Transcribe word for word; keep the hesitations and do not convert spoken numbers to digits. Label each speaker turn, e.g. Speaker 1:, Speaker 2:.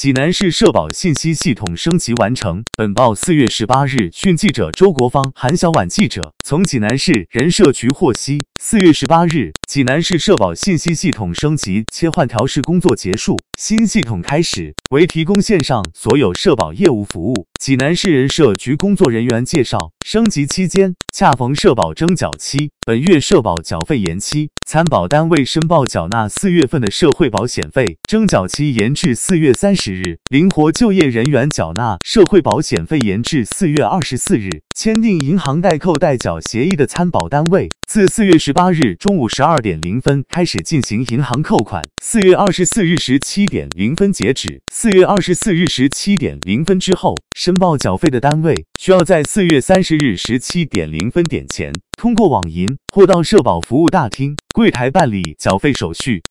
Speaker 1: 济南市社保信息系统升级完成。本报四月十八日讯记者周国芳、韩小婉记者从济南市人社局获悉，四月十八日，济南市社保信息系统升级切换调试工作结束，新系统开始为提供线上所有社保业务服务。济南市人社局工作人员介绍，升级期间恰逢社保征缴期，本月社保缴费延期，参保单位申报缴纳四月份的社会保险费，征缴期延至四月三十日；灵活就业人员缴纳社会保险费延至四月二十四日。签订银行代扣代缴协议的参保单位，自四月十八日中午十二点零分开始进行银行扣款，四月二十四日十七点零分截止。四月二十四日十七点零分之后，申报缴费的单位需要在四月三十日十七点零分点前，通过网银或到社保服务大厅柜台办理缴费手续。